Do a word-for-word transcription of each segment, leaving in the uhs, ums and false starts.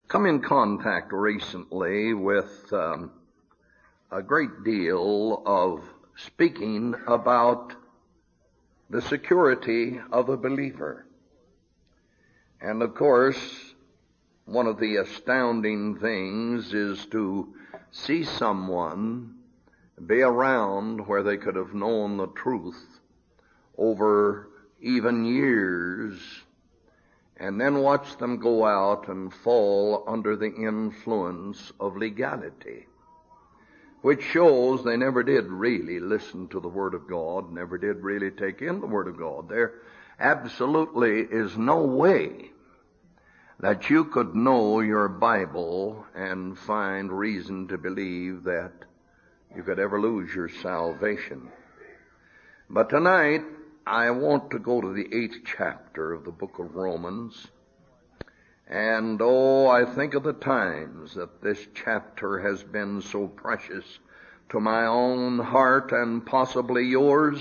come in contact recently with um, a great deal of speaking about the security of a believer. And of course, one of the astounding things is to see someone be around where they could have known the truth over even years, and then watch them go out and fall under the influence of legality, which shows they never did really listen to the Word of God, never did really take in the Word of God. There absolutely is no way that you could know your Bible and find reason to believe that you could ever lose your salvation. But tonight, I want to go to the eighth chapter of the book of Romans. And oh, I think of the times that this chapter has been so precious to my own heart and possibly yours.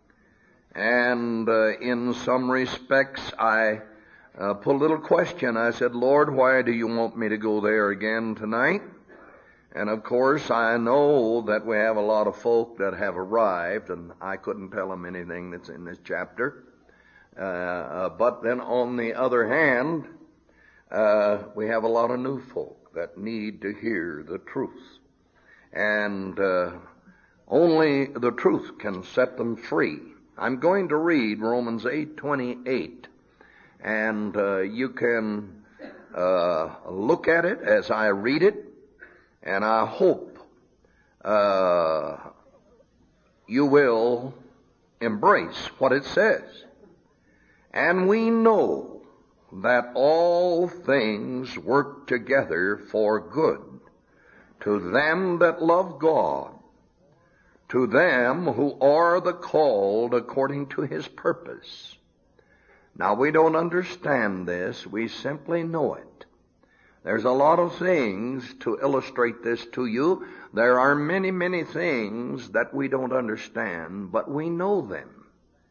And uh, in some respects, I uh, put a little question. I said, Lord, why do you want me to go there again tonight? And of course, I know that we have a lot of folk that have arrived, and I couldn't tell them anything that's in this chapter. Uh, uh, but then on the other hand, uh, we have a lot of new folk that need to hear the truth. And uh, only the truth can set them free. I'm going to read Romans eight twenty-eight, and uh, you can uh, look at it as I read it. And I hope uh, you will embrace what it says. And we know that all things work together for good to them that love God, to them who are the called according to His purpose. Now, we don't understand this. We simply know it. There's a lot of things to illustrate this to you. There are many, many things that we don't understand, but we know them.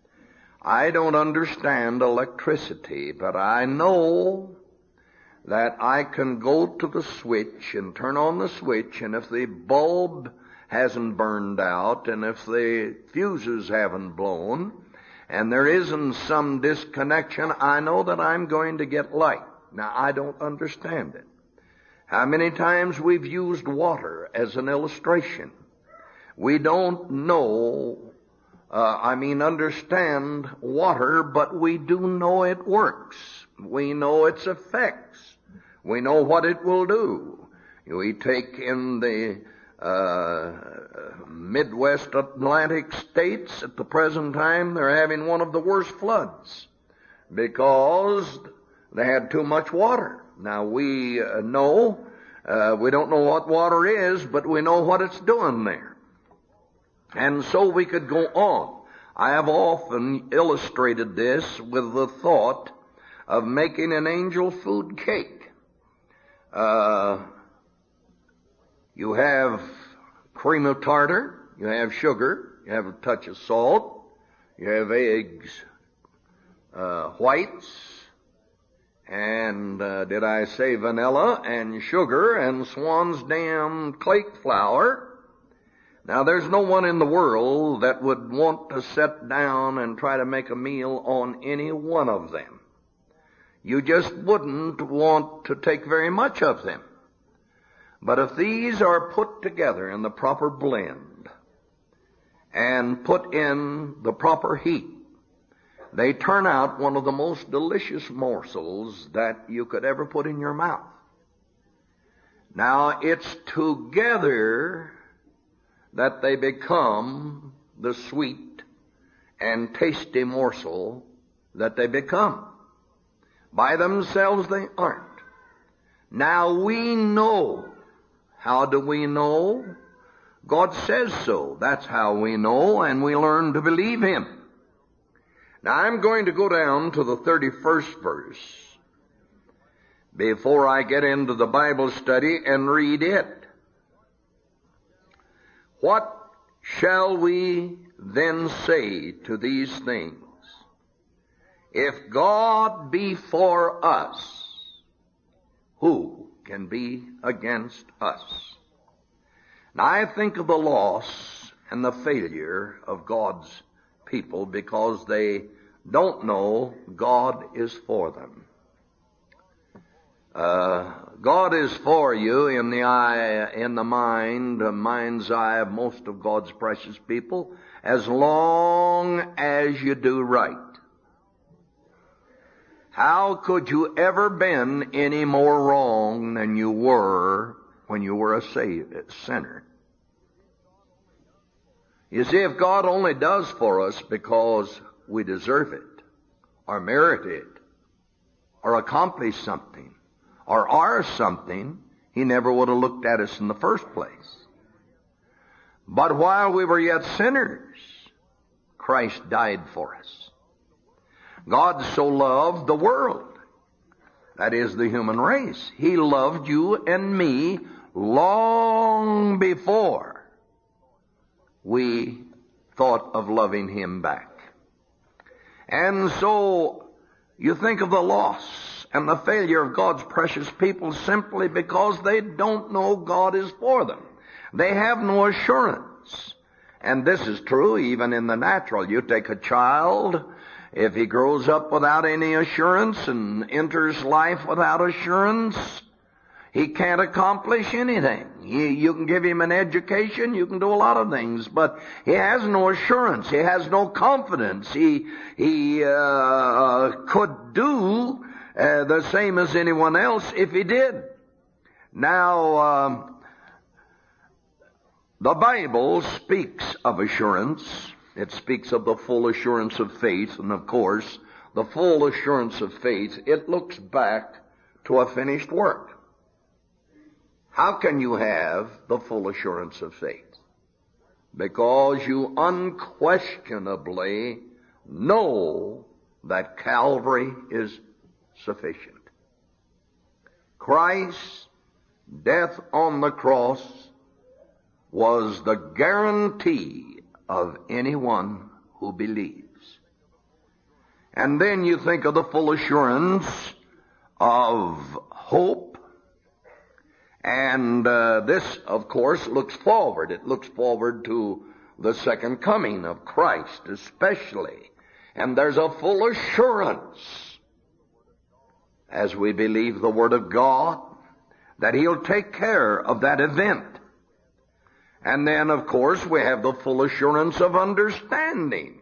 I don't understand electricity, but I know that I can go to the switch and turn on the switch, and if the bulb hasn't burned out, and if the fuses haven't blown, and there isn't some disconnection, I know that I'm going to get light. Now, I don't understand it. How many times we've used water as an illustration. We don't know, uh, I mean, understand water, but we do know it works. We know its effects. We know what it will do. We take in the uh, Midwest Atlantic states at the present time, they're having one of the worst floods because they had too much water. Now, we uh, know, uh, we don't know what water is, but we know what it's doing there. And so we could go on. I have often illustrated this with the thought of making an angel food cake. Uh, you have cream of tartar, you have sugar, you have a touch of salt, you have eggs, uh, whites, and uh, did I say vanilla and sugar and swan's dam cake flour? Now, there's no one in the world that would want to sit down and try to make a meal on any one of them. You just wouldn't want to take very much of them. But if these are put together in the proper blend and put in the proper heat, they turn out one of the most delicious morsels that you could ever put in your mouth. Now, it's together that they become the sweet and tasty morsel that they become. By themselves they aren't. Now, we know. How do we know? God says so. That's how we know, and we learn to believe Him. Now, I'm going to go down to the thirty-first verse before I get into the Bible study and read it. What shall we then say to these things? If God be for us, who can be against us. Now I think of the loss and the failure of God's people because they don't know God is for them. Uh, God is for you in the eye, in the mind, the mind's eye of most of God's precious people, as long as you do right. How could you ever been any more wrong than you were when you were a sinner? You see, if God only does for us because we deserve it, or merit it, or accomplish something, or are something, He never would have looked at us in the first place. But while we were yet sinners, Christ died for us. God so loved the world, that is the human race. He loved you and me long before we thought of loving Him back. And so you think of the loss and the failure of God's precious people simply because they don't know God is for them. They have no assurance. And this is true even in the natural. You take a child, if he grows up without any assurance and enters life without assurance, he can't accomplish anything. You, you can give him an education, you can do a lot of things, but he has no assurance. He has no confidence. He he uh, could do uh, the same as anyone else if he did. Now, um, the Bible speaks of assurance. It speaks of the full assurance of faith, and of course, the full assurance of faith, it looks back to a finished work. How can you have the full assurance of faith? Because you unquestionably know that Calvary is sufficient. Christ's death on the cross was the guarantee of anyone who believes. And then you think of the full assurance of hope. And uh, this, of course, looks forward. It looks forward to the second coming of Christ, especially. And there's a full assurance, as we believe the Word of God, that He'll take care of that event. And then, of course, we have the full assurance of understanding.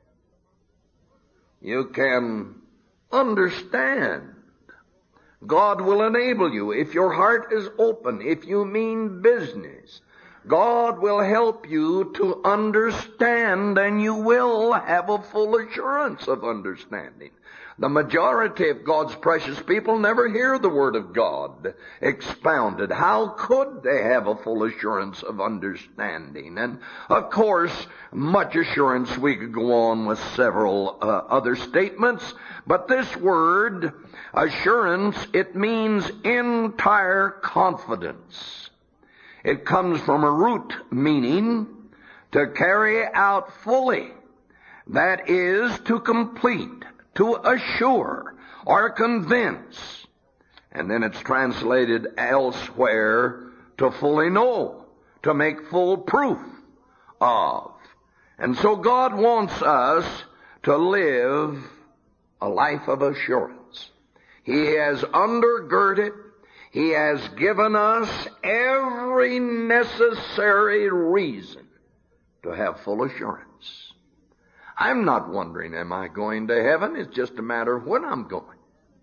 You can understand. God will enable you. If your heart is open, if you mean business, God will help you to understand, and you will have a full assurance of understanding. The majority of God's precious people never hear the Word of God expounded. How could they have a full assurance of understanding? And, of course, much assurance. We could go on with several uh, other statements. But this word, assurance, it means entire confidence. It comes from a root meaning to carry out fully. That is, to complete, to assure, or convince. And then it's translated elsewhere to fully know, to make full proof of. And so God wants us to live a life of assurance. He has undergirded, He has given us every necessary reason to have full assurance. I'm not wondering, am I going to heaven? It's just a matter of when I'm going.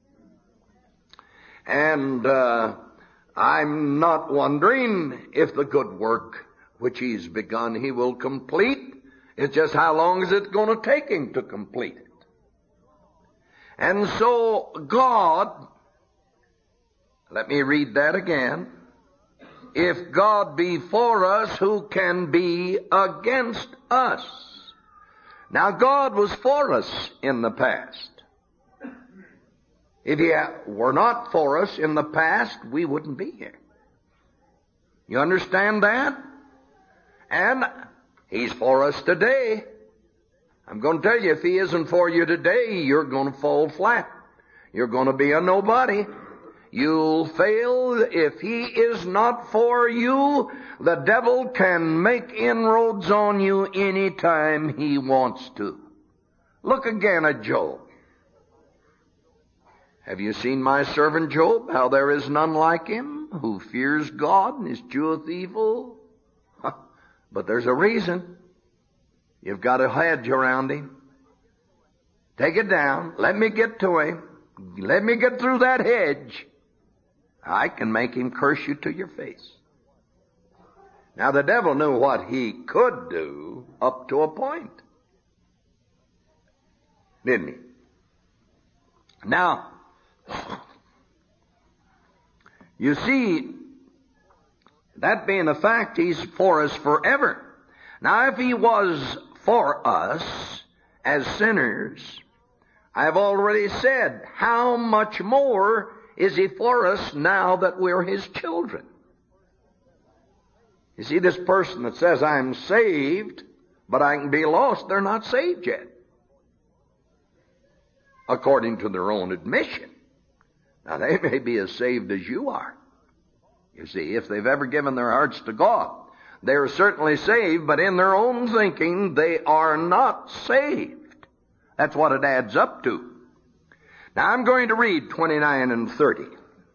And uh, I'm not wondering if the good work which He's begun He will complete. It's just how long is it going to take Him to complete it? And so God, let me read that again. If God be for us, who can be against us? Now, God was for us in the past. If He were not for us in the past, we wouldn't be here. You understand that? And He's for us today. I'm going to tell you, if He isn't for you today, you're going to fall flat. You're going to be a nobody. you'll fail. If he is not for you, the devil can make inroads on you any time he wants to. Look again at Job. Have you seen my servant Job, how there is none like him, who fears God and escheweth evil? But there's a reason. You've got a hedge around him. Take it down. Let me get to him. Let me get through that hedge. I can make him curse you to your face. Now the devil knew what he could do up to a point. Didn't he? Now, you see, that being a fact, he's for us forever. Now, if he was for us as sinners, I've already said, how much more is he for us now that we're his children? You see, this person that says, I'm saved, but I can be lost, they're not saved yet, according to their own admission. Now, they may be as saved as you are. You see, if they've ever given their hearts to God, they're certainly saved, but in their own thinking, they are not saved. That's what it adds up to. Now, I'm going to read twenty-nine and thirty.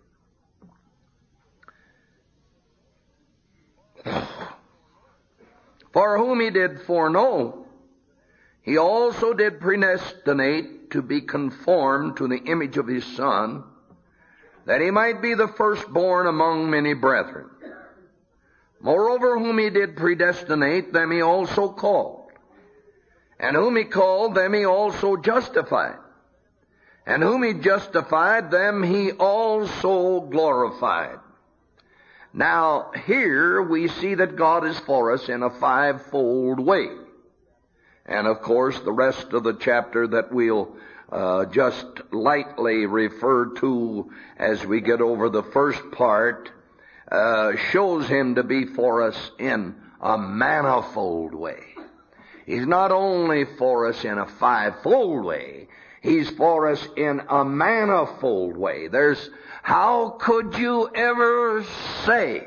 For whom he did foreknow, he also did predestinate to be conformed to the image of his Son, that he might be the firstborn among many brethren. Moreover, whom he did predestinate, them he also called. And whom he called, them he also justified. And whom he justified, them he also glorified. Now, here we see that God is for us in a fivefold way. And of course, the rest of the chapter that we'll uh, just lightly refer to as we get over the first part uh, shows him to be for us in a manifold way. He's not only for us in a fivefold way, he's for us in a manifold way. There's, how could you ever say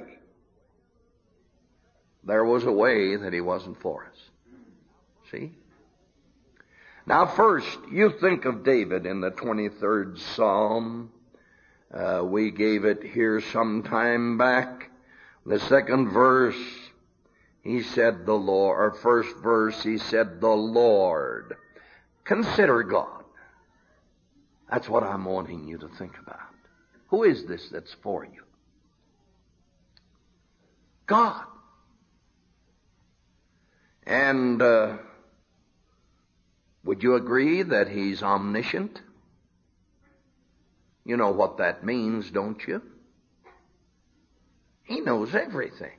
there was a way that he wasn't for us? See? Now first, you think of David in the twenty-third Psalm. Uh, we gave it here some time back. The second verse, he said the Lord, or first verse, he said the Lord. Consider God. That's what I'm wanting you to think about. Who is this that's for you? God. And uh, would you agree that he's omniscient? You know what that means, don't you? He knows everything.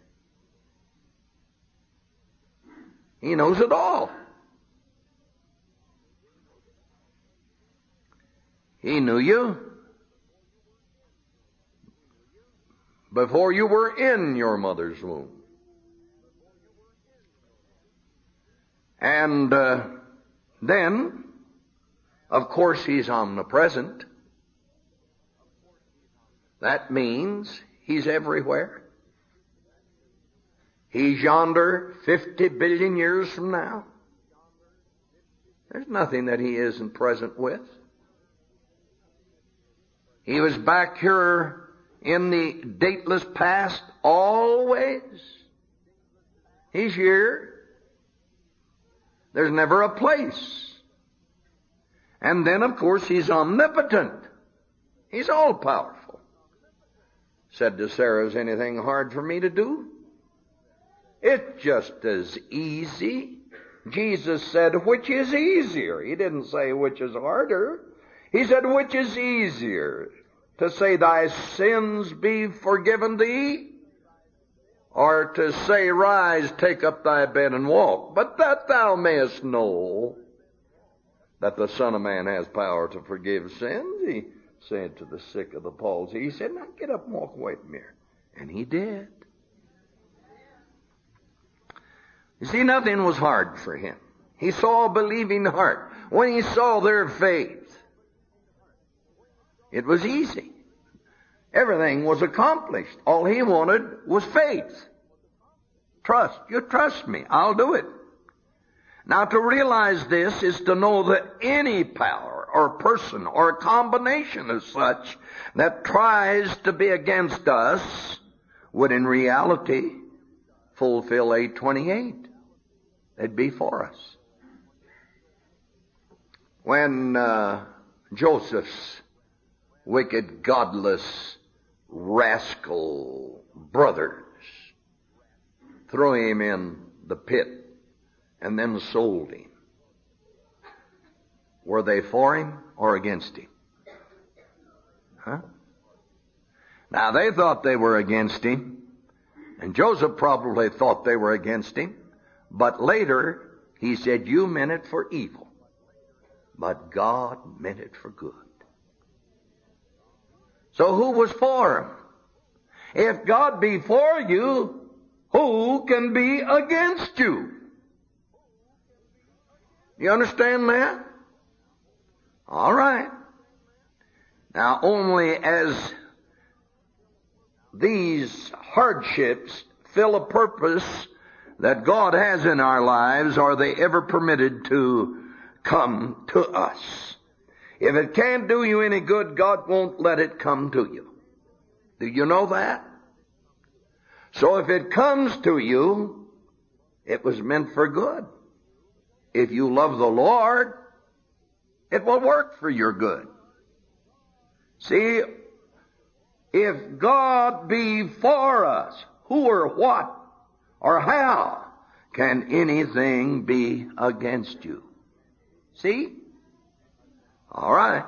He knows it all. He knew you before you were in your mother's womb. And uh, then, of course, he's omnipresent. That means he's everywhere. He's yonder fifty billion years from now. There's nothing that he isn't present with. He was back here in the dateless past always. He's here. There's never a place. And then, of course, he's omnipotent. He's all-powerful. Said to Sarah, is anything hard for me to do? It's just as easy. Jesus said, which is easier? He didn't say which is harder. He said, which is easier? To say thy sins be forgiven thee? Or to say, rise, take up thy bed and walk? But that thou mayest know that the Son of Man has power to forgive sins. He said to the sick of the palsy, he said, now get up and walk away from here. And he did. You see, nothing was hard for him. He saw a believing heart. When he saw their faith, it was easy. Everything was accomplished. All he wanted was faith. Trust. You trust me. I'll do it. Now, to realize this is to know that any power or person or combination as such that tries to be against us would in reality fulfill eight twenty-eight. They'd be for us. When uh, Joseph's wicked, godless, rascal brothers threw him in the pit and then sold him, were they for him or against him? Huh? Now, they thought they were against him, and Joseph probably thought they were against him, but later he said, you meant it for evil, but God meant it for good. So who was for him? If God be for you, who can be against you? You understand that? All right. Now, only as these hardships fill a purpose that God has in our lives are they ever permitted to come to us. If it can't do you any good, God won't let it come to you. Do you know that? So if it comes to you, it was meant for good. If you love the Lord, it will work for your good. See, if God be for us, who or what or how can anything be against you? See? All right.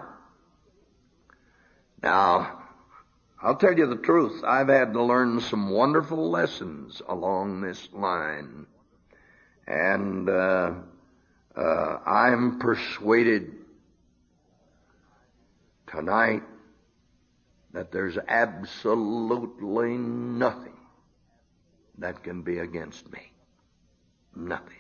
Now, I'll tell you the truth. I've had to learn some wonderful lessons along this line. And uh, uh, I'm persuaded tonight that there's absolutely nothing that can be against me. Nothing.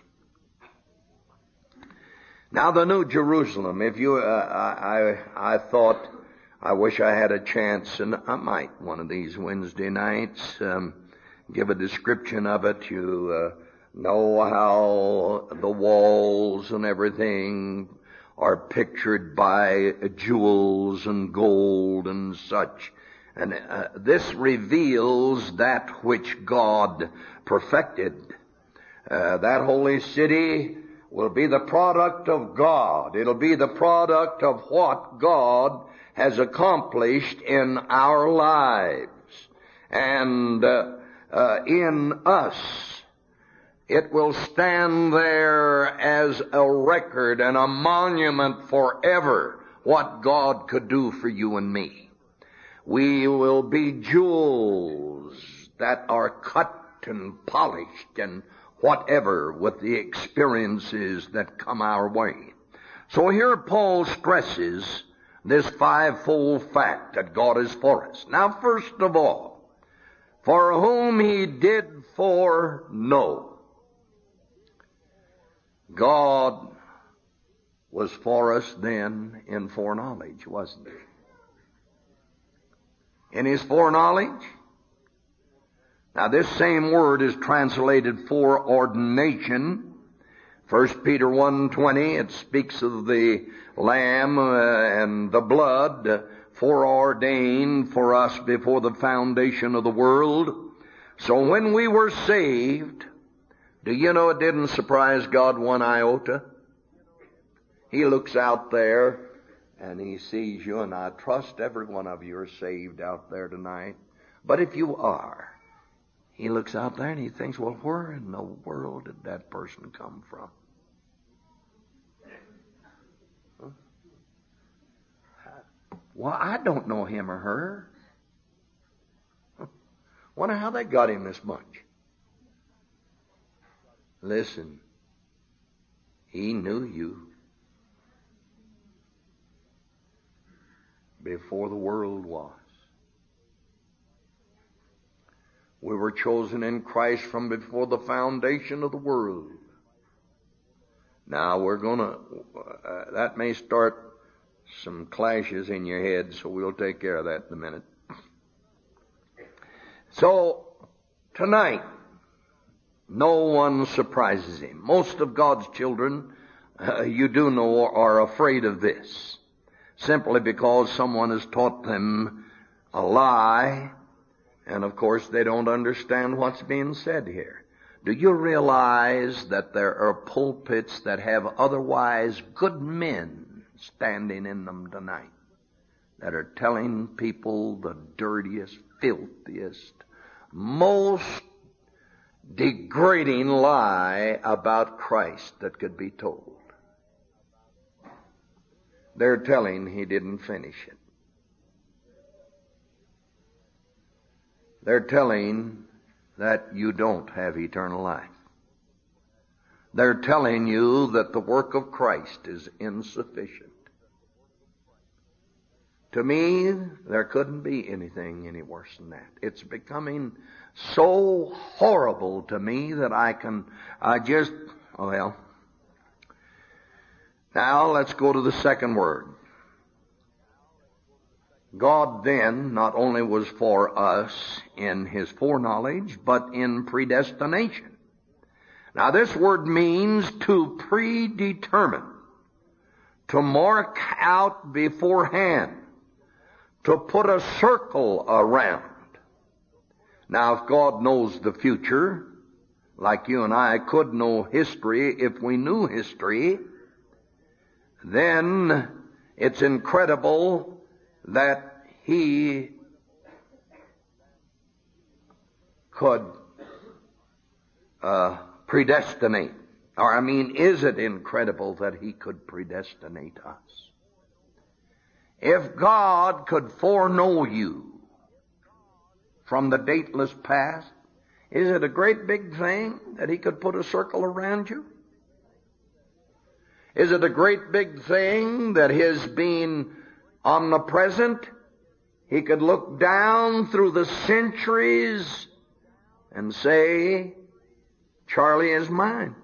Now, the New Jerusalem, if you, uh, I, I, I thought, I wish I had a chance, and I might one of these Wednesday nights, um, give a description of it. You uh, know how the walls and everything are pictured by jewels and gold and such. And uh, this reveals that which God perfected. Uh, that holy city will be the product of God. It'll be the product of what God has accomplished in our lives and uh, uh, in us. It will stand there as a record and a monument forever what God could do for you and me. We will be jewels that are cut and polished and whatever with the experiences that come our way. So here Paul stresses this fivefold fact that God is for us. Now, first of all, for whom he did foreknow. God was for us then in foreknowledge, wasn't he? In his foreknowledge. Now, this same word is translated foreordination. First Peter one twenty, it speaks of the Lamb uh, and the blood uh, foreordained for us before the foundation of the world. So when we were saved, do you know it didn't surprise God one iota? He looks out there and he sees you, and I trust every one of you are saved out there tonight. But if you are, he looks out there and he thinks, well, where in the world did that person come from? Huh? Well, I don't know him or her. Huh. Wonder how they got him this much. Listen, he knew you before the world was. We were chosen in Christ from before the foundation of the world. Now we're going to, uh, that may start some clashes in your head, so we'll take care of that in a minute. So, tonight, no one surprises him. Most of God's children, uh, you do know, are afraid of this, simply because someone has taught them a lie, and of course they don't understand what's being said here. Do you realize that there are pulpits that have otherwise good men standing in them tonight that are telling people the dirtiest, filthiest, most degrading lie about Christ that could be told? They're telling he didn't finish it. They're telling that you don't have eternal life. They're telling you that the work of Christ is insufficient. To me, there couldn't be anything any worse than that. It's becoming so horrible to me that I can, I just, well, now let's go to the second word. God then not only was for us in His foreknowledge, but in predestination. Now this word means to predetermine, to mark out beforehand, to put a circle around. Now if God knows the future, like you and I could know history if we knew history, then it's incredible that He could uh, predestinate. Or I mean, is it incredible that He could predestinate us? If God could foreknow you from the dateless past, is it a great big thing that He could put a circle around you? Is it a great big thing that His being omnipresent, He could look down through the centuries and say, Charlie is mine?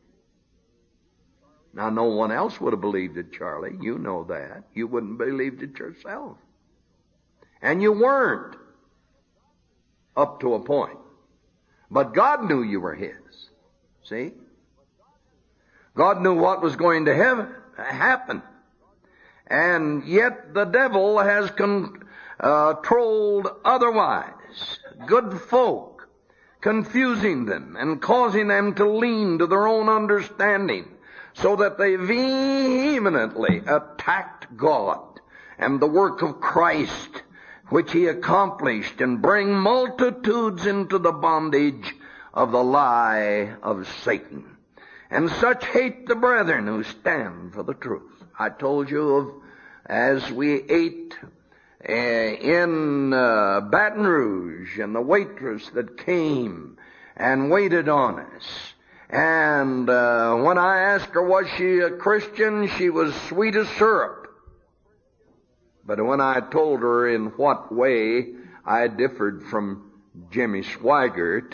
Now, no one else would have believed it, Charlie. You know that. You wouldn't have believed it yourself. And you weren't, up to a point. But God knew you were His. See? God knew what was going to have, happen. And yet the devil has controlled otherwise. Good folk, confusing them and causing them to lean to their own understanding, so that they vehemently attacked God and the work of Christ, which He accomplished, and bring multitudes into the bondage of the lie of Satan. And such hate the brethren who stand for the truth. I told you of, as we ate uh, in uh, Baton Rouge, and the waitress that came and waited on us. And uh, when I asked her, was she a Christian, she was sweet as syrup. But when I told her in what way I differed from Jimmy Swaggart,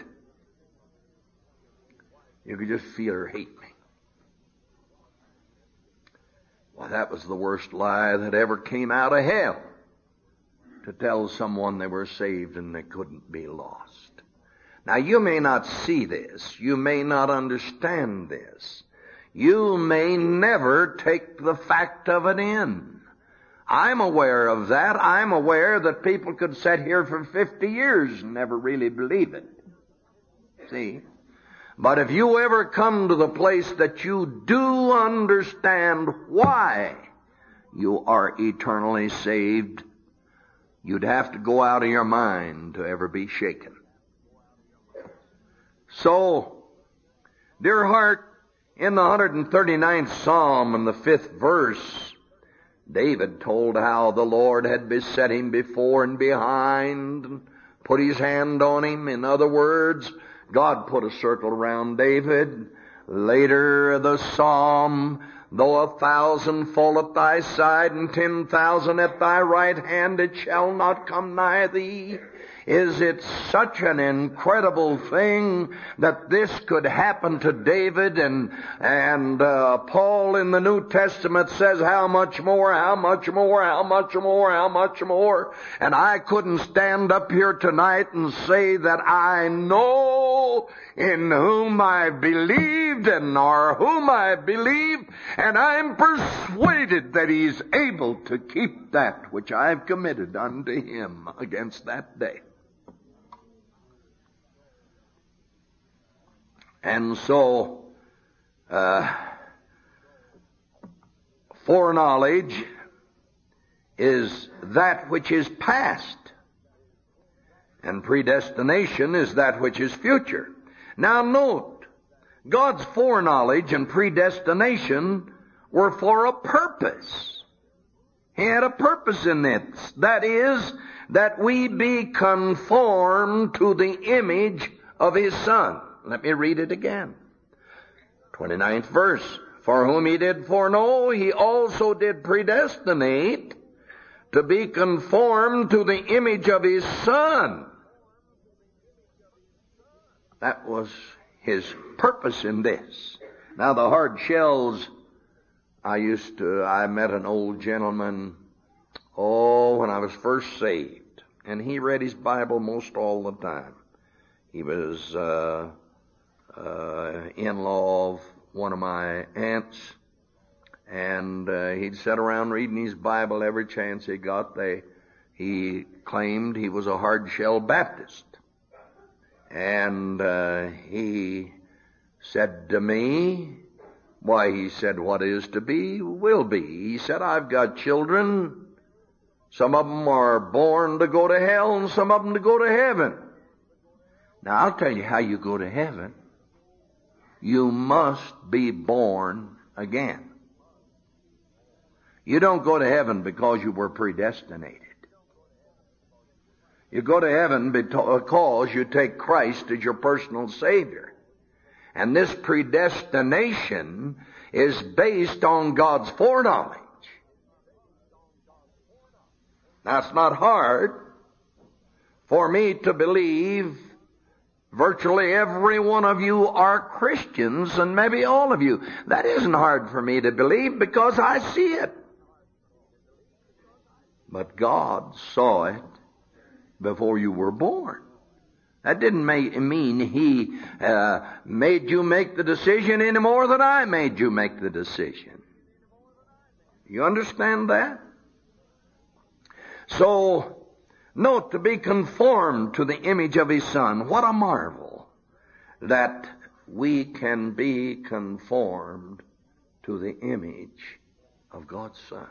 you could just feel her hate me. Well, that was the worst lie that ever came out of hell, to tell someone they were saved and they couldn't be lost. Now, you may not see this. You may not understand this. You may never take the fact of it in. I'm aware of that. I'm aware that people could sit here for fifty years and never really believe it. See? But if you ever come to the place that you do understand why you are eternally saved, you'd have to go out of your mind to ever be shaken. So, dear heart, in the one hundred thirty-ninth Psalm and the fifth verse, David told how the Lord had beset him before and behind and put His hand on him. In other words, God put a circle around David. Later, the Psalm, though a thousand fall at thy side and ten thousand at thy right hand, it shall not come nigh thee. Is it such an incredible thing that this could happen to David? And and uh, Paul in the New Testament says, how much more, how much more, how much more, how much more. And I couldn't stand up here tonight and say that I know in whom I believed and or whom I believe, and I'm persuaded that He's able to keep that which I've committed unto Him against that day. And so, uh, foreknowledge is that which is past, and predestination is that which is future. Now note, God's foreknowledge and predestination were for a purpose. He had a purpose in it. That is, that we be conformed to the image of His Son. Let me read it again. twenty-ninth verse. For whom He did foreknow, He also did predestinate to be conformed to the image of His Son. That was His purpose in this. Now the hard shells, I used to, I met an old gentleman, oh, when I was first saved. And he read his Bible most all the time. He was uh, uh, in-law of one of my aunts. And uh, he'd sit around reading his Bible every chance he got. They, he claimed he was a hard-shell Baptist. And uh, he said to me, why, he said, what is to be will be. He said, I've got children. Some of them are born to go to hell and some of them to go to heaven. Now, I'll tell you how you go to heaven. You must be born again. You don't go to heaven because you were predestinated. You go to heaven because you take Christ as your personal Savior. And this predestination is based on God's foreknowledge. Now, it's not hard for me to believe virtually every one of you are Christians, and maybe all of you. That isn't hard for me to believe because I see it. But God saw it before you were born. That didn't make, mean He uh, made you make the decision any more than I made you make the decision. You understand that? So, note, to be conformed to the image of His Son. What a marvel that we can be conformed to the image of God's Son.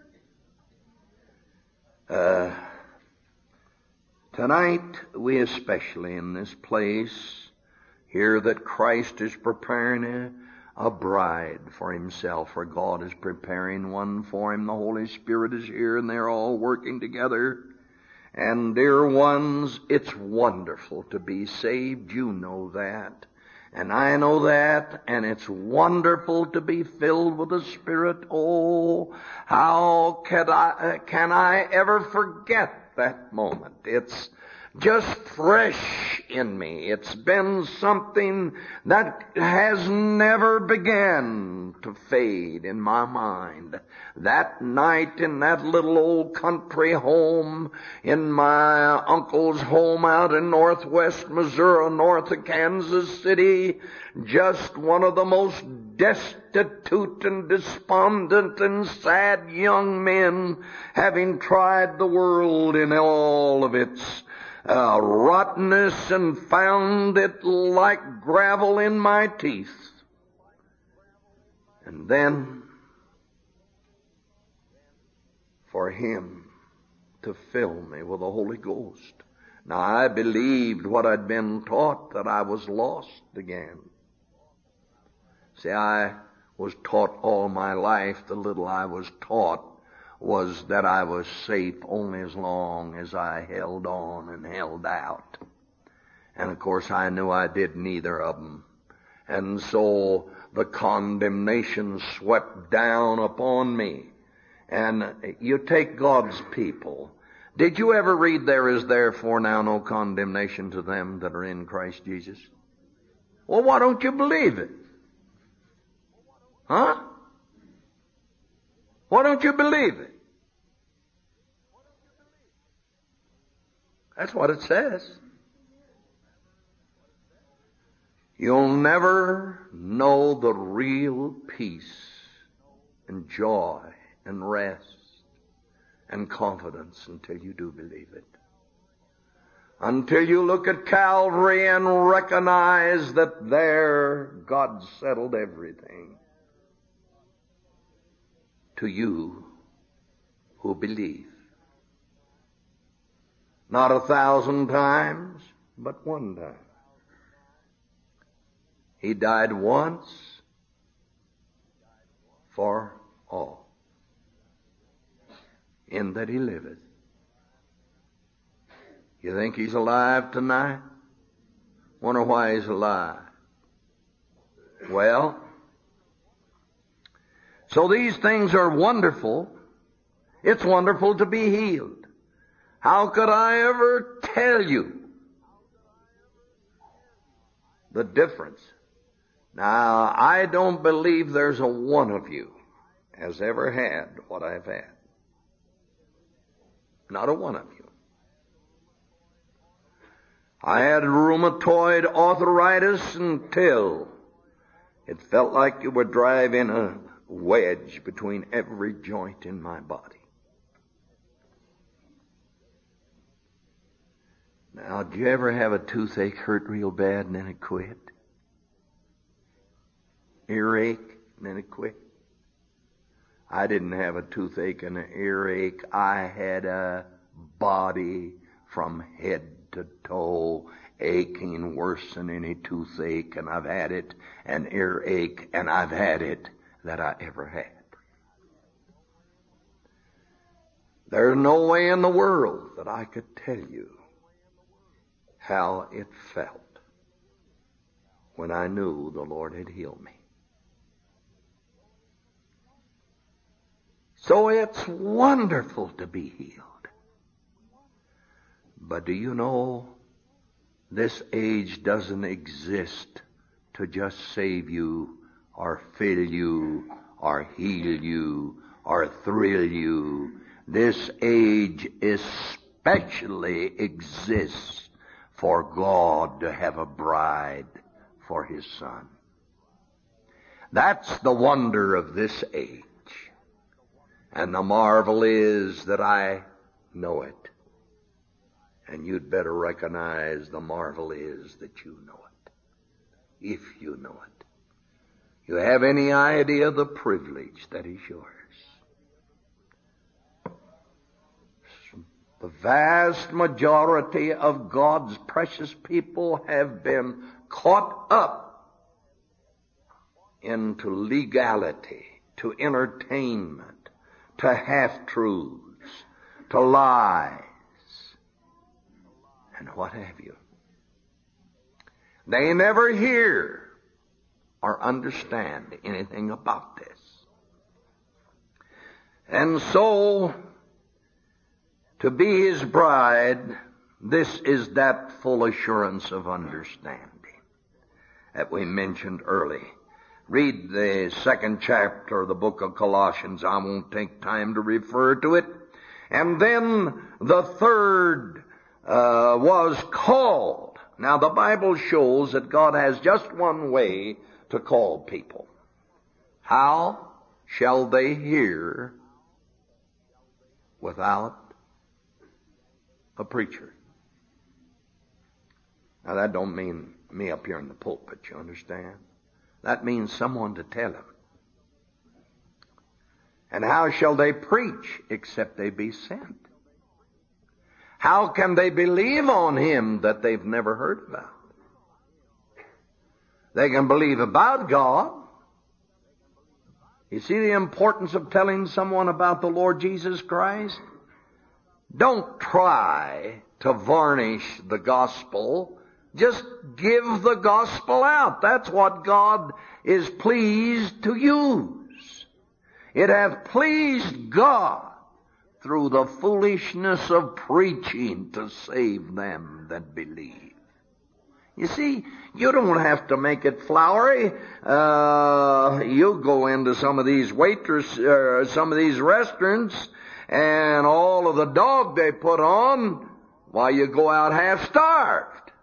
Uh, tonight, we especially in this place hear that Christ is preparing a, a bride for Himself, or God is preparing one for Him. The Holy Spirit is here, and they're all working together. And dear ones, it's wonderful to be saved. You know that. And I know that, and it's wonderful to be filled with the Spirit. Oh, how can I, can I ever forget that moment? It's just fresh in me. It's been something that has never began to fade in my mind. That night in that little old country home, in my uncle's home out in northwest Missouri, north of Kansas City, just one of the most destitute and despondent and sad young men, having tried the world in all of its uh, rottenness and found it like gravel in my teeth. And then for Him to fill me with the Holy Ghost. Now, I believed what I'd been taught, that I was lost again. See, I was taught all my life, the little I was taught was that I was safe only as long as I held on and held out. And of course I knew I did neither of them. And so the condemnation swept down upon me. And you take God's people, Did you ever read, there is therefore now no condemnation to them that are in Christ Jesus? Well, why don't you believe it? Huh? Why don't you believe it? That's what it says. You'll never know the real peace and joy and rest and confidence until you do believe it. Until you look at Calvary and recognize that there God settled everything. To you who believe. Not a thousand times, but one time. He died once for all. In that he liveth. You think he's alive tonight? Wonder why he's alive. Well, so these things are wonderful. It's wonderful to be healed. How could I ever tell you the difference? Now, I don't believe there's a one of you has ever had what I've had. Not a one of you. I had rheumatoid arthritis until it felt like you were driving a wedge between every joint in my body. Now, did you ever have a toothache hurt real bad and then it quit? Earache and then it quit? I didn't have a toothache and an earache. I had a body from head to toe aching worse than any toothache, and I've had it, an earache, and I've had it that I ever had. There's no way in the world that I could tell you how it felt when I knew the Lord had healed me. So it's wonderful to be healed. But do you know, this age doesn't exist to just save you or fill you or heal you or thrill you. This age especially exists for God to have a bride for His Son. That's the wonder of this age. And the marvel is that I know it. And you'd better recognize the marvel is that you know it. If you know it. You have any idea of the privilege that is yours. The vast majority of God's precious people have been caught up into legality, to entertainment, to half-truths, to lies, and what have you. They never hear or understand anything about this. And so, to be His bride, this is that full assurance of understanding that we mentioned early. Read the second chapter of the book of Colossians. I won't take time to refer to it. And then the third uh, was called. Now the Bible shows that God has just one way to call people. How shall they hear without a preacher? Now that don't mean me up here in the pulpit, you understand? That means someone to tell them. And how shall they preach except they be sent? How can they believe on Him that they've never heard about? They can believe about God. You see the importance of telling someone about the Lord Jesus Christ? Don't try to varnish the gospel. Just give the gospel out. That's what God is pleased to use. It hath pleased God through the foolishness of preaching to save them that believe. You see, you don't have to make it flowery. Uh, you go into some of these waitress, uh, some of these restaurants, and all of the dog they put on, why, you go out half-starved.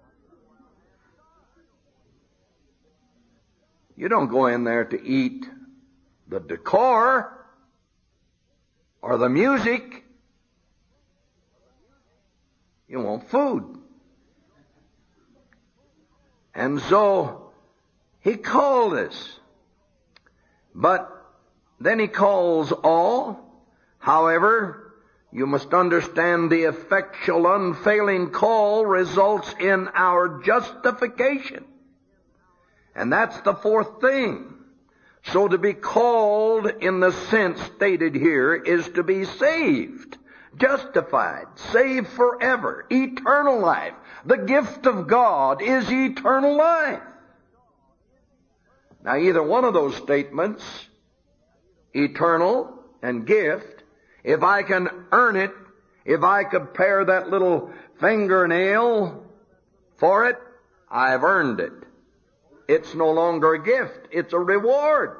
You don't go in there to eat the decor or the music. You want food. And so he called us. But then he calls all. However, you must understand the effectual, unfailing call results in our justification. And that's the fourth thing. So to be called in the sense stated here is to be saved, justified, saved forever, eternal life. The gift of God is eternal life. Now, either one of those statements, eternal and gift, if I can earn it, if I could pare that little fingernail for it, I've earned it. It's no longer a gift, it's a reward.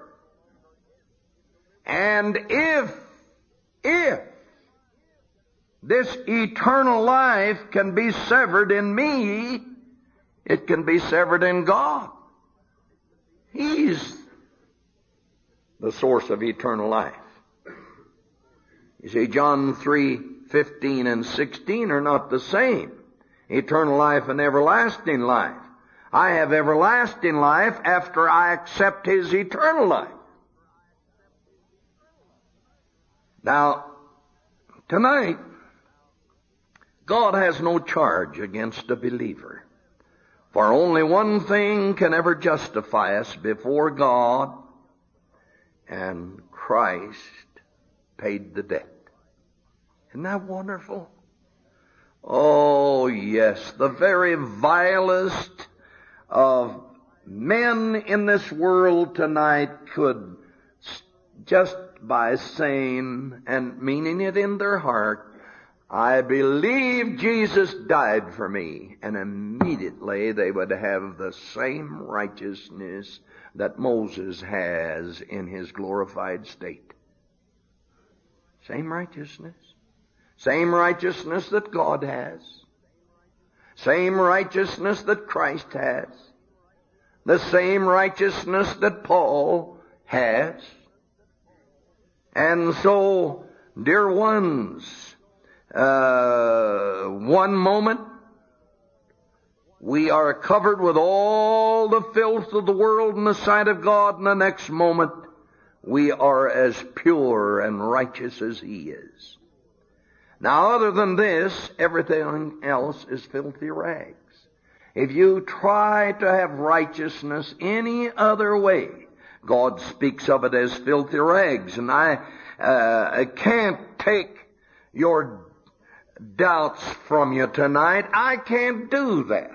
And if, if this eternal life can be severed in me, it can be severed in God. He's the source of eternal life. You see, John three fifteen and sixteen are not the same. Eternal life and everlasting life. I have everlasting life after I accept His eternal life. Now, tonight, God has no charge against a believer. For only one thing can ever justify us before God, and Christ paid the debt. Isn't that wonderful? Oh, yes, the very vilest of men in this world tonight could, just by saying and meaning it in their heart, I believe Jesus died for me, and immediately they would have the same righteousness that Moses has in his glorified state. Same righteousness. Same righteousness that God has. Same righteousness that Christ has. The same righteousness that Paul has. And so, dear ones, uh, one moment we are covered with all the filth of the world in the sight of God, and the next moment we are as pure and righteous as He is. Now, other than this, everything else is filthy rags. If you try to have righteousness any other way, God speaks of it as filthy rags. And I, uh, I can't take your doubts from you tonight. I can't do that.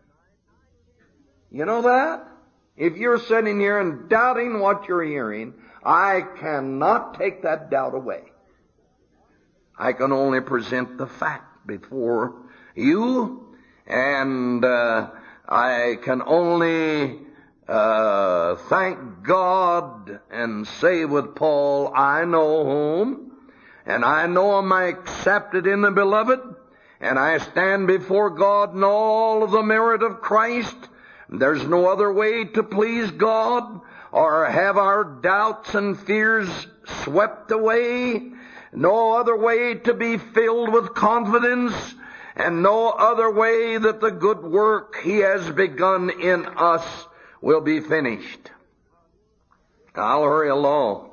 You know that? If you're sitting here and doubting what you're hearing, I cannot take that doubt away. I can only present the fact before you, and uh, I can only uh, thank God and say with Paul, I know whom, and I know am I accepted in the beloved, and I stand before God in all of the merit of Christ. There's no other way to please God or have our doubts and fears swept away. No other way to be filled with confidence, and no other way that the good work He has begun in us will be finished. I'll hurry along.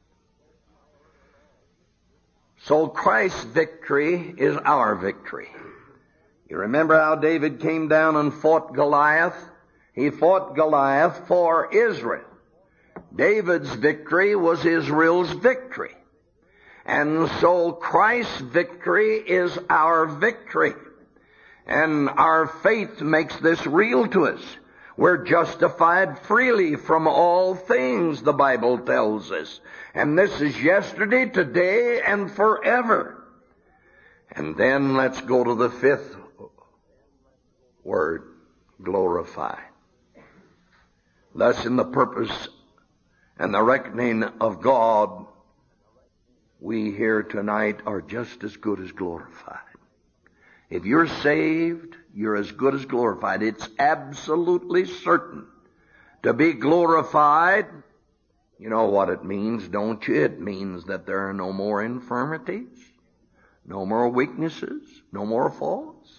So Christ's victory is our victory. You remember how David came down and fought Goliath? He fought Goliath for Israel. David's victory was Israel's victory. And so Christ's victory is our victory. And our faith makes this real to us. We're justified freely from all things, the Bible tells us. And this is yesterday, today, and forever. And then let's go to the fifth word, glorify. Thus in the purpose and the reckoning of God, we here tonight are just as good as glorified. If you're saved, you're as good as glorified. It's absolutely certain. To be glorified, you know what it means, don't you? It means that there are no more infirmities, no more weaknesses, no more faults.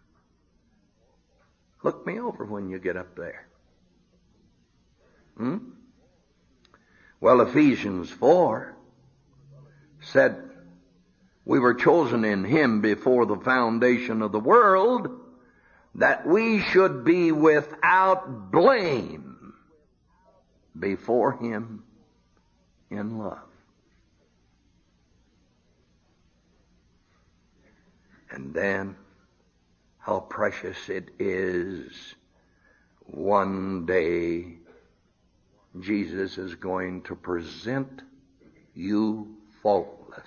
Look me over when you get up there. Hmm? Well, Ephesians four said, we were chosen in Him before the foundation of the world, that we should be without blame before Him in love. And then, how precious it is, one day Jesus is going to present you faultless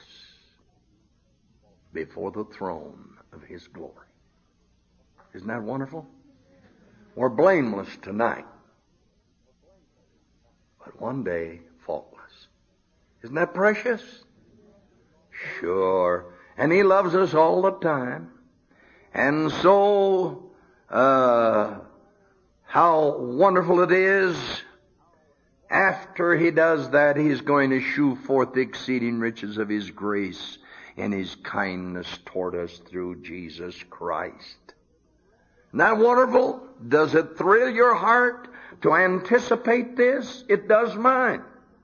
before the throne of His glory. Isn't that wonderful? We're blameless tonight, but one day faultless. Isn't that precious? Sure. And He loves us all the time. And so, uh, how wonderful it is. After He does that, He's going to shew forth the exceeding riches of His grace and His kindness toward us through Jesus Christ. Isn't that wonderful? Does it thrill your heart to anticipate this? It does mine.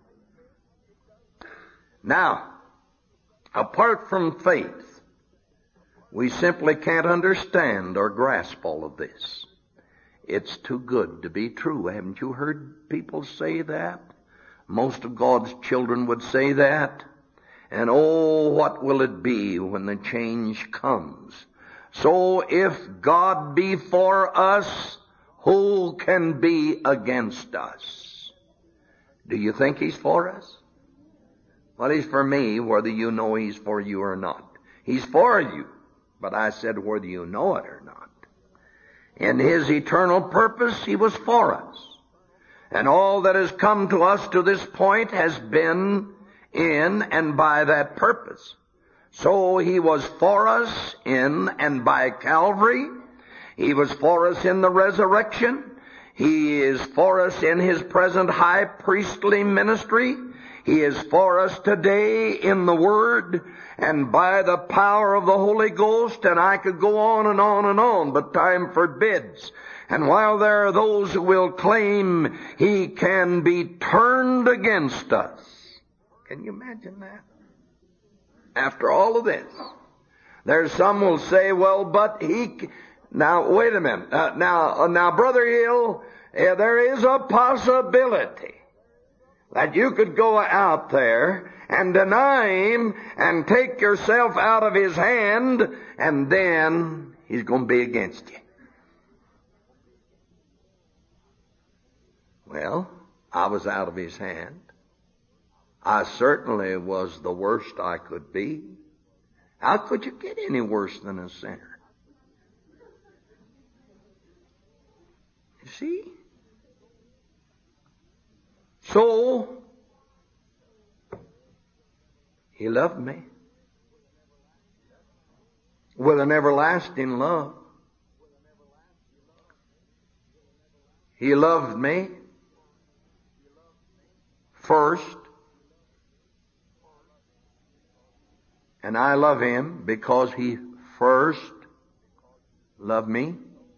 Now, apart from faith, we simply can't understand or grasp all of this. It's too good to be true. Haven't you heard people say that? Most of God's children would say that. And oh, what will it be when the change comes? So if God be for us, who can be against us? Do you think He's for us? Well, He's for me, whether you know He's for you or not. He's for you, but I said whether you know it or not. In His eternal purpose, He was for us. And all that has come to us to this point has been in and by that purpose. So He was for us in and by Calvary. He was for us in the resurrection. He is for us in His present high priestly ministry. He is for us today in the Word and by the power of the Holy Ghost, and I could go on and on and on, but time forbids. And while there are those who will claim He can be turned against us, can you imagine that? After all of this, there's some will say, well, but he, now wait a minute, uh, now, uh, now Brother Hill, uh, there is a possibility that you could go out there and deny Him and take yourself out of His hand, and then He's going to be against you. Well, I was out of His hand. I certainly was the worst I could be. How could you get any worse than a sinner? You see? So, He loved me with an everlasting love. He loved me first, and I love Him because He first loved me.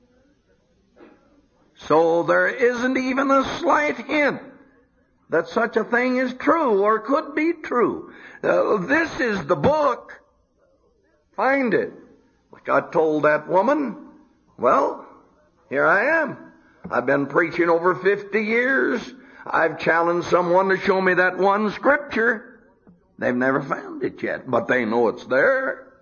So there isn't even a slight hint that such a thing is true or could be true. Uh, this is the book. Find it. Like I told that woman, well, here I am. I've been preaching over fifty years. I've challenged someone to show me that one scripture. They've never found it yet, but they know it's there.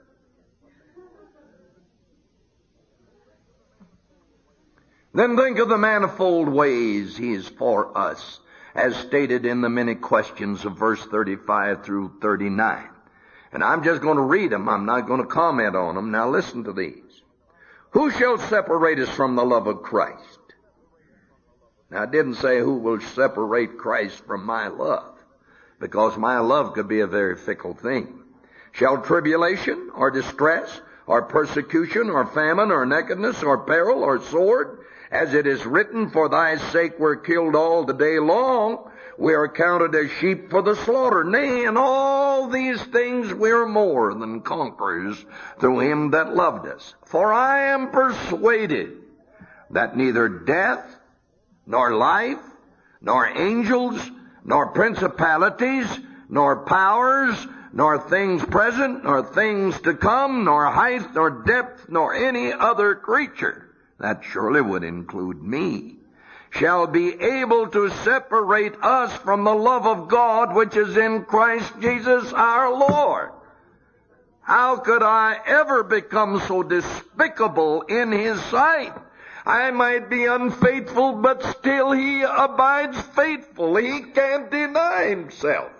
Then think of the manifold ways he is for us, as stated in the many questions of verse thirty-five through thirty-nine. And I'm just going to read them. I'm not going to comment on them. Now listen to these. Who shall separate us from the love of Christ? Now, it didn't say who will separate Christ from my love, because my love could be a very fickle thing. Shall tribulation, or distress, or persecution, or famine, or nakedness, or peril, or sword, as it is written, for thy sake we're killed all the day long, we are counted as sheep for the slaughter. Nay, in all these things we are more than conquerors through him that loved us. For I am persuaded that neither death, nor life, nor angels, nor principalities, nor powers, nor things present, nor things to come, nor height, nor depth, nor any other creature, that surely would include me, shall be able to separate us from the love of God which is in Christ Jesus our Lord. How could I ever become so despicable in his sight? I might be unfaithful, but still he abides faithful. He can't deny himself.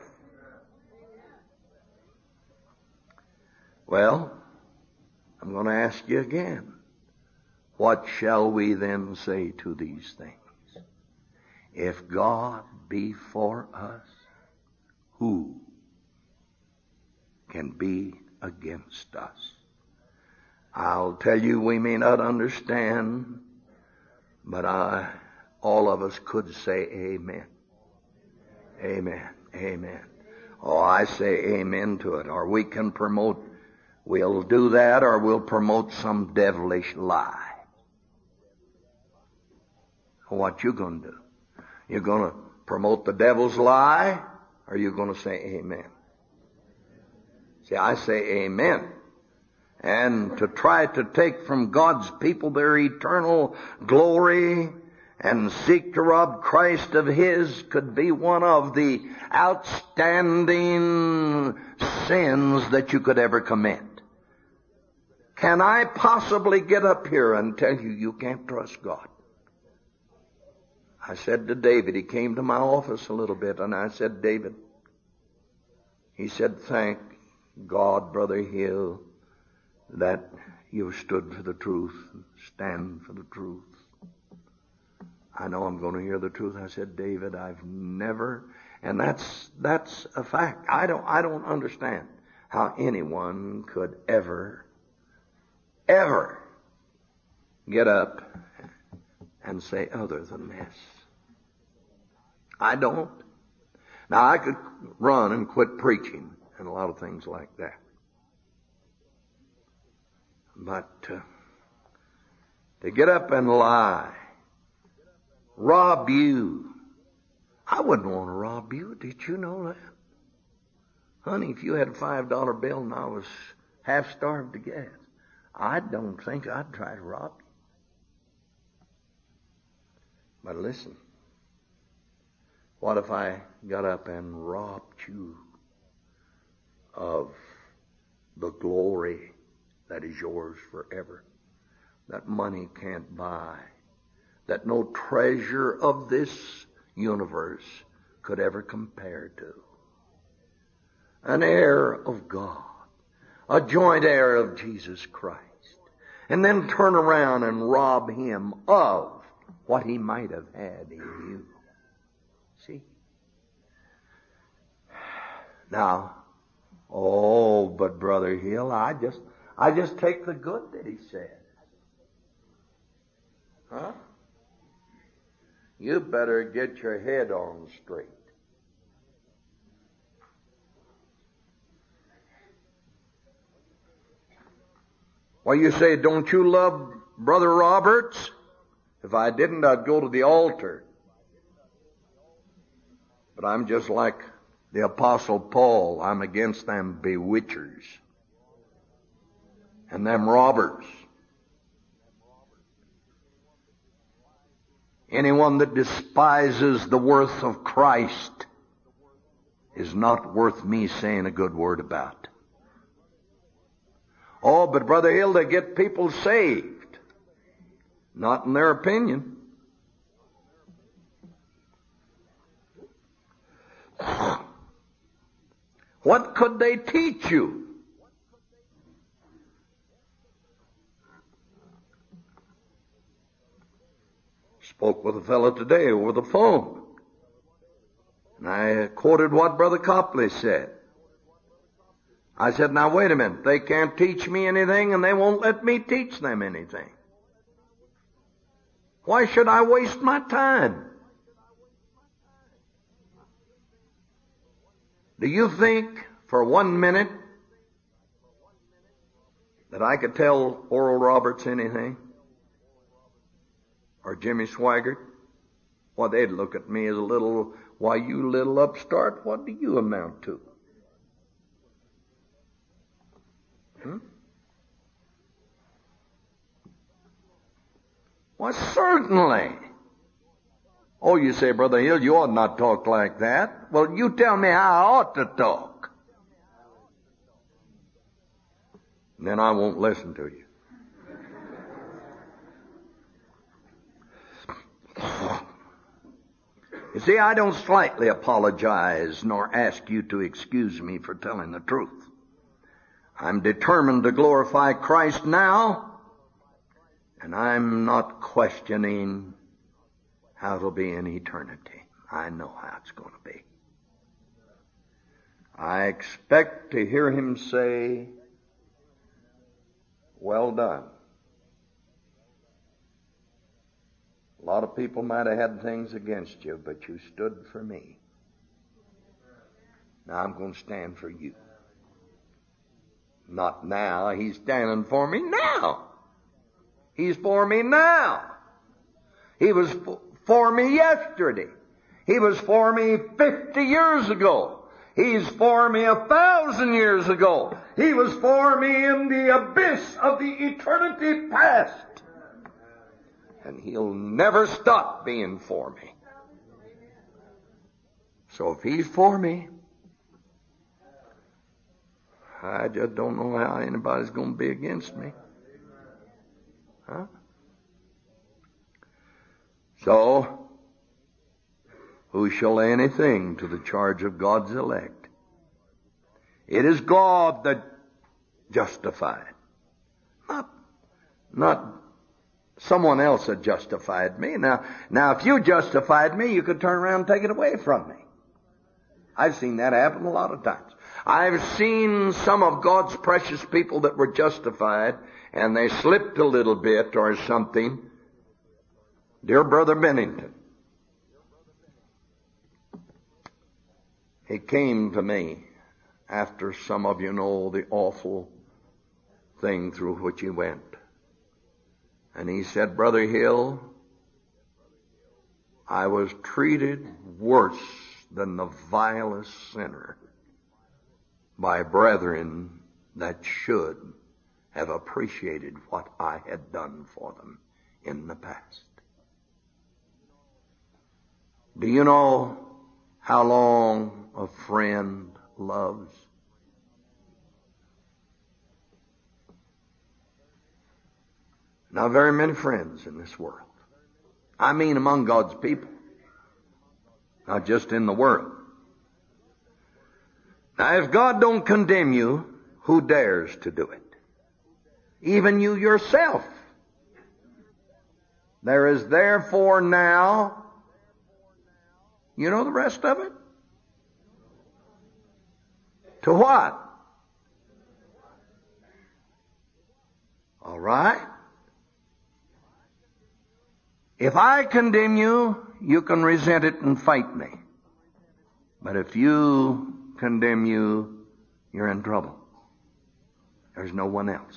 Well, I'm going to ask you again. What shall we then say to these things? If God be for us, who can be against us? I'll tell you, we may not understand, but I, all of us could say amen. Amen. Amen. Oh, I say amen to it. Or we can promote, we'll do that, or we'll promote some devilish lie. What you going to do? You're going to promote the devil's lie, or you're going to say amen? See, I say amen. And to try to take from God's people their eternal glory and seek to rob Christ of his could be one of the outstanding sins that you could ever commit. Can I possibly get up here and tell you you can't trust God? I said to David, he came to my office a little bit, and I said, David, he said, thank God, Brother Hill, that you've stood for the truth, stand for the truth. I know I'm going to hear the truth. I said, David, I've never, and that's that's a fact. I don't I don't understand how anyone could ever, ever get up and say other than this. I don't. Now, I could run and quit preaching and a lot of things like that. But uh, to get up and lie, rob you. I wouldn't want to rob you. Did you know that? Honey, if you had a five dollar bill and I was half starved to gas, I don't think I'd try to rob you. But listen, what if I got up and robbed you of the glory that is yours forever, that money can't buy, that no treasure of this universe could ever compare to? An heir of God, a joint heir of Jesus Christ, and then turn around and rob him of what he might have had in you. See? Now, oh, but Brother Hill, I just, I just take the good that he says. Huh? You better get your head on straight. Well, you say, don't you love Brother Roberts? If I didn't, I'd go to the altar. But I'm just like the Apostle Paul. I'm against them bewitchers and them robbers. Anyone that despises the worth of Christ is not worth me saying a good word about. Oh, but Brother Hill, to get people saved. Not in their opinion. What could they teach you? Spoke with a fellow today over the phone. And I quoted what Brother Copley said. I said, now wait a minute. They can't teach me anything and they won't let me teach them anything. Why should I waste my time? Do you think for one minute that I could tell Oral Roberts anything? Or Jimmy Swaggart? Well, they'd look at me as a little, why, you little upstart, what do you amount to? Hmm? Well, certainly. Oh, you say, Brother Hill, you ought not talk like that. Well, you tell me how I ought to talk. Then I won't listen to you. You see, I don't slightly apologize nor ask you to excuse me for telling the truth. I'm determined to glorify Christ now, and I'm not questioning how it'll be in eternity. I know how it's going to be. I expect to hear him say, well done. A lot of people might have had things against you, but you stood for me. Now I'm going to stand for you. Not now. He's standing for me now. He's for me now. He was for me yesterday. He was for me fifty years ago. He's for me a thousand years ago. He was for me in the abyss of the eternity past. And he'll never stop being for me. So if he's for me, I just don't know how anybody's going to be against me. Huh? So, who shall lay anything to the charge of God's elect? It is God that justified. Not, not someone else that justified me. Now, now, if you justified me, you could turn around and take it away from me. I've seen that happen a lot of times. I've seen some of God's precious people that were justified, and they slipped a little bit or something. Dear Brother Bennington, he came to me after some of you know the awful thing through which he went. And he said, Brother Hill, I was treated worse than the vilest sinner by brethren that should have appreciated what I had done for them in the past. Do you know how long a friend loves? Not very many friends in this world. I mean among God's people. Not just in the world. Now, if God don't condemn you, who dares to do it? Even you yourself. There is therefore now, you know the rest of it? To what? All right. If I condemn you, you can resent it and fight me. But if you condemn you, you're in trouble. There's no one else.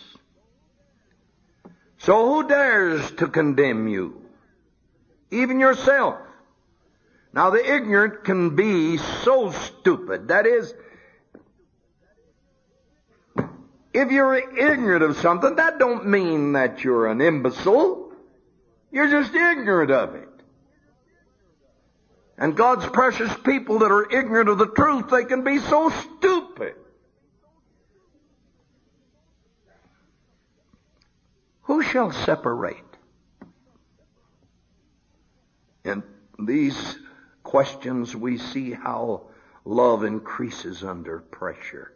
So who dares to condemn you? Even yourself. Now the ignorant can be so stupid. That is, if you're ignorant of something, that don't mean that you're an imbecile. You're just ignorant of it. And God's precious people that are ignorant of the truth, they can be so stupid. Who shall separate In these questions we see how love increases under pressure.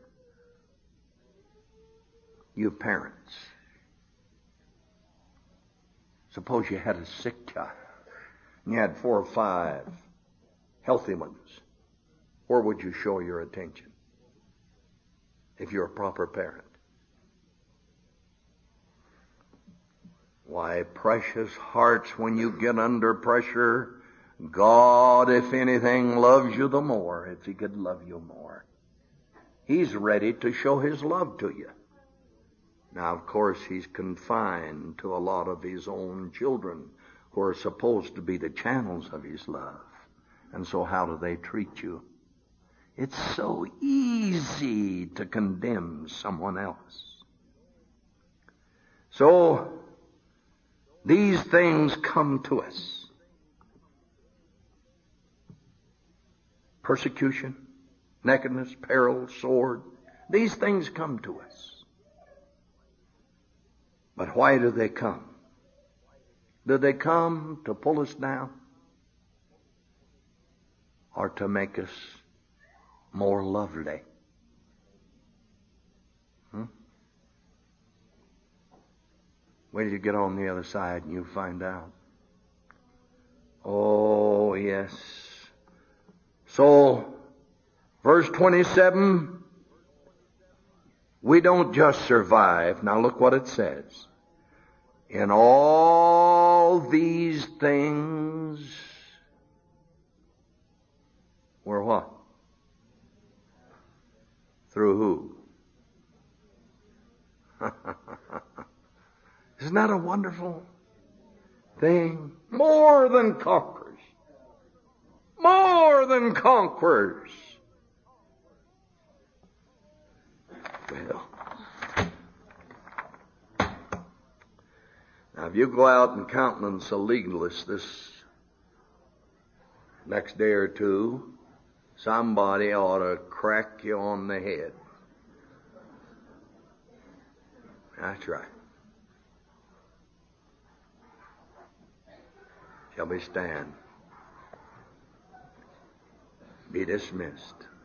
You parents, suppose you had a sick child and you had four or five healthy ones. Where would you show your attention if you're a proper parent? Why, precious hearts, when you get under pressure, God, if anything, loves you the more, if He could love you more. He's ready to show His love to you. Now, of course, He's confined to a lot of His own children who are supposed to be the channels of His love. And so how do they treat you? It's so easy to condemn someone else. So, these things come to us. Persecution, nakedness, peril, sword. These things come to us. But why do they come? Do they come to pull us down? Or to make us more lovely? Hmm? Wait till you get on the other side and you find out. Oh, yes. So, verse twenty-seven, we don't just survive. Now look what it says. In all these things, we're what? Through who? Isn't that a wonderful thing? More than conquerors. More than conquerors. Well, now if you go out and countenance a legalist this next day or two, somebody ought to crack you on the head. That's right. Shall we stand? Be dismissed.